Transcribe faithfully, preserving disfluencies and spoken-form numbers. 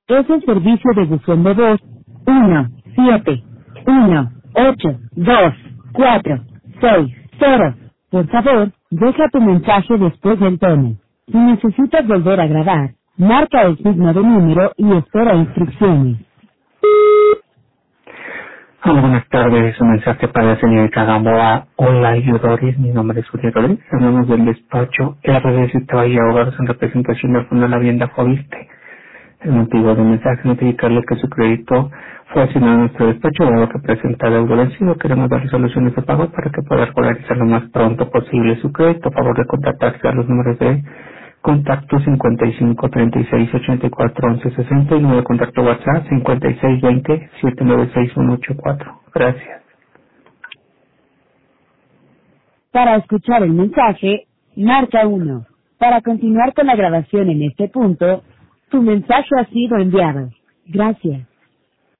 Es el servicio de buzón de voz uno siete uno ocho dos cuatro seis cero. Por favor, deja tu mensaje después del tono. Si necesitas volver a grabar, marca el signo de número y espera instrucciones. Hola, buenas tardes. Un mensaje para la señorita Gamboa. Hola, yo Doris. Mi nombre es Uriel Rodríguez. Hablamos del despacho R D S Valle Abogados en representación del Fondo de la Vivienda Fobiste. El motivo del mensaje es notificarle que su crédito fue asignado a nuestro despacho, dado que presenta deuda vencido. Queremos darle soluciones de pago para que pueda regularizar lo más pronto posible su crédito. A favor de contactarse a los números de contacto cincuenta y cinco treinta y seis ochenta y cuatro once sesenta y número de contacto WhatsApp cincuenta y seis veinte setenta y nueve sesenta y uno ochenta y cuatro. Gracias. Para escuchar el mensaje, marca uno. Para continuar con la grabación en este punto, tu mensaje ha sido enviado. Gracias.